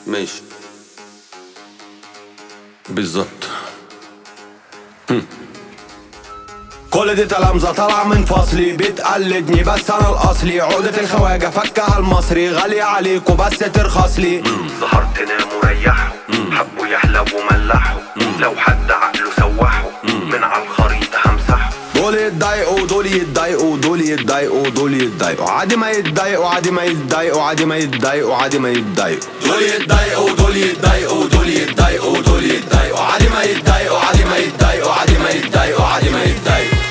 ماشي بالظبط. كل دي تلامذة طالعة من فصلي بتقلدني بس انا الاصلي. عقدة الخواجة فكها المصري غالية عليكوا بس ترخصلي. سهرت ناموا ريحوا حبوا يحلبوا ملحوا لو حد عقله سوحوا من على الخريطة همسحوا. دول يتضايقوا دول يتضايقوا دول يتضايقوا دول يتضايقوا عادي ما يتضايقوا عادي ما يتضايقوا عادي ما يتضايقوا عادي ما يتضايقوا. دول يتضايقوا دول يتضايقوا دول يتضايقوا دول يتضايقوا عادي ما يتضايقوا عادي ما يتضايقوا عادي ما يتضايقوا عادي ما يتضايقوا.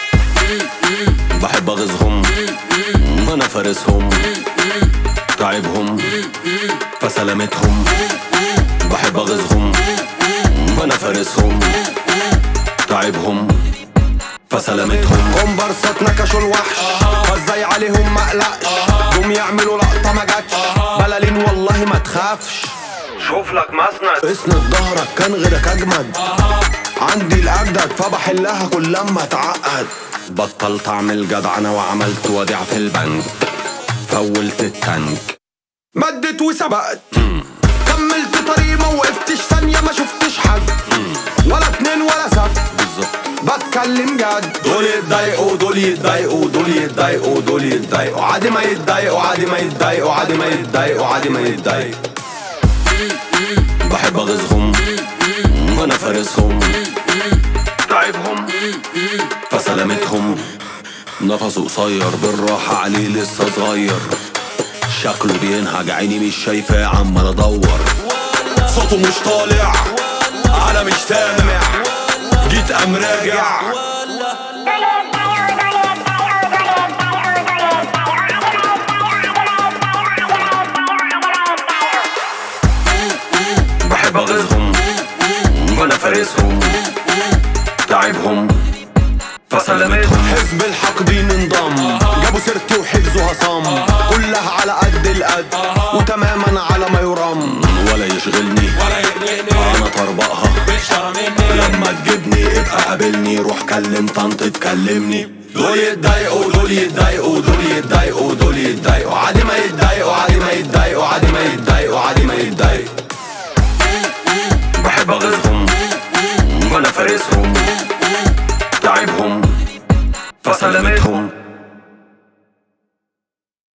بحب اغيظهم وانا فارسهم تعبهم فسلامتهم. بحب اغيظهم وانا فارسهم تعبهم فسلامتهم. كومبارسات نكشوا الوحش فازاي عليهم مقلقش. قوم يعملوا لقطة ما جاتش بلالين والله ما تخافش. شوف لك مسند اسند ظهرك كان غيرك اجمد. عندي الاجدد فبحلها كل لما اتعقد. بطلت اعمل جدعنة وعملت وديعة في البنك. فولت التانك مدت وسبقت. كملت طريق ما وقفتش ثانية ما شفتش حد ولا اتنين ولا سبت. بالظبط بتكلم جد. دول يتضايقوا دول يتضايقوا دول يتضايقوا دول يتضايقوا عادي ما يتضايقوا عادي ما يتضايقوا عادي ما يتضايقوا عادي ما يتضايقوا. بحب اغيظهم وانا فارسهم تعبهم فسلامتهم. نفسه قصير بالراحة عليه لسه صغير. شكله بينهج عيني مش شايفاه عمال ادور. صوته مش طالع انا مش سامع. جيت قام راجع. بحب اغيظهم وانا فارسهم تعبهم فسلامتهم. حزب الحاقدين انضم جابوا سيرتي وحفظوها صم. كلها على قد القد وتماما على ما يرام. ولا يشغلني انا طربقها لما تجيبني ابقى قابلني. روح كلم طنط تكلمني. دول يتضايقوا دول يتضايقوا دول يتضايقوا دول يتضايقوا عادي ما يتضايقوا عادي ما يتضايقوا عادي ما يتضايقوا.